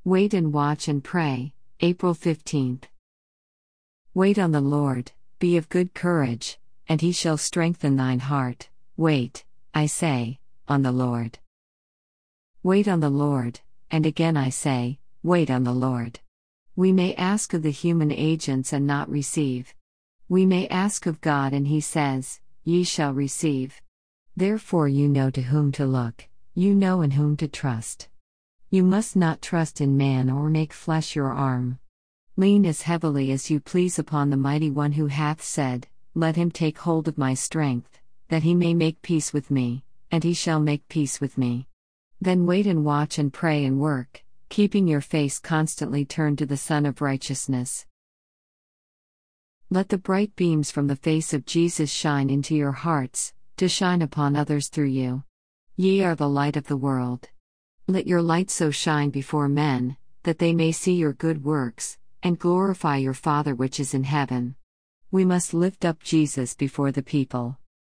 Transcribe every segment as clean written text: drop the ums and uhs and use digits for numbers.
Wait and watch and pray, April 15th. Wait on the Lord, be of good courage, and he shall strengthen thine heart. Wait, I say, on the Lord. Wait on the Lord, and again I say, wait on the Lord. We may ask of the human agents and not receive. We may ask of God and he says, ye shall receive. Therefore you know to whom to look, you know in whom to trust. You must not trust in man or make flesh your arm. Lean as heavily as you please upon the mighty one who hath said, let him take hold of my strength, that he may make peace with me, and he shall make peace with me. Then wait and watch and pray and work, keeping your face constantly turned to the Sun of Righteousness. Let the bright beams from the face of Jesus shine into your hearts, to shine upon others through you. Ye are the light of the world. Let your light so shine before men, that they may see your good works, and glorify your Father which is in heaven. We must lift up Jesus before the people.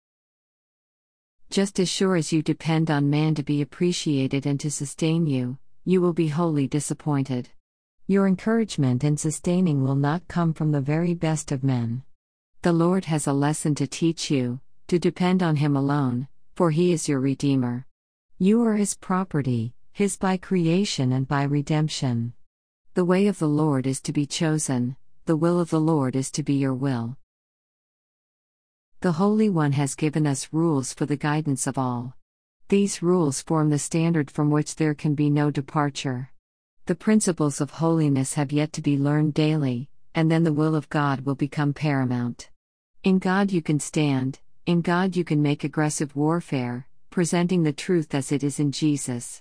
Just as sure as you depend on man to be appreciated and to sustain you, you will be wholly disappointed. Your encouragement and sustaining will not come from the very best of men. The Lord has a lesson to teach you, to depend on him alone, for he is your Redeemer. You are his property, his by creation and by redemption. The way of the Lord is to be chosen, the will of the Lord is to be your will. The Holy One has given us rules for the guidance of all. These rules form the standard from which there can be no departure. The principles of holiness have yet to be learned daily, and then the will of God will become paramount. In God you can stand, in God you can make aggressive warfare, presenting the truth as it is in Jesus.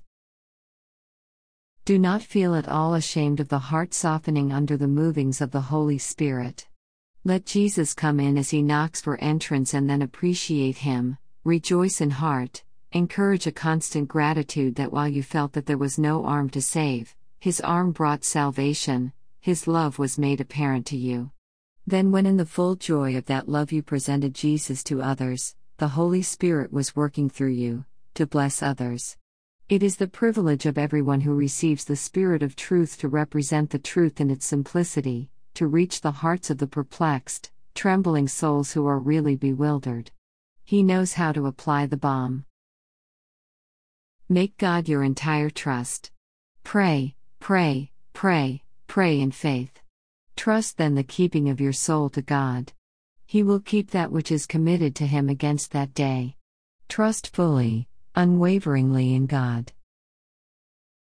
Do not feel at all ashamed of the heart softening under the movings of the Holy Spirit. Let Jesus come in as he knocks for entrance and then appreciate him, rejoice in heart, encourage a constant gratitude that while you felt that there was no arm to save, his arm brought salvation, his love was made apparent to you. Then when in the full joy of that love you presented Jesus to others, the Holy Spirit was working through you, to bless others. It is the privilege of everyone who receives the Spirit of truth to represent the truth in its simplicity, to reach the hearts of the perplexed, trembling souls who are really bewildered. He knows how to apply the balm. Make God your entire trust. Pray, pray, pray, pray in faith. Trust then the keeping of your soul to God. He will keep that which is committed to him against that day. Trust fully, unwaveringly in God.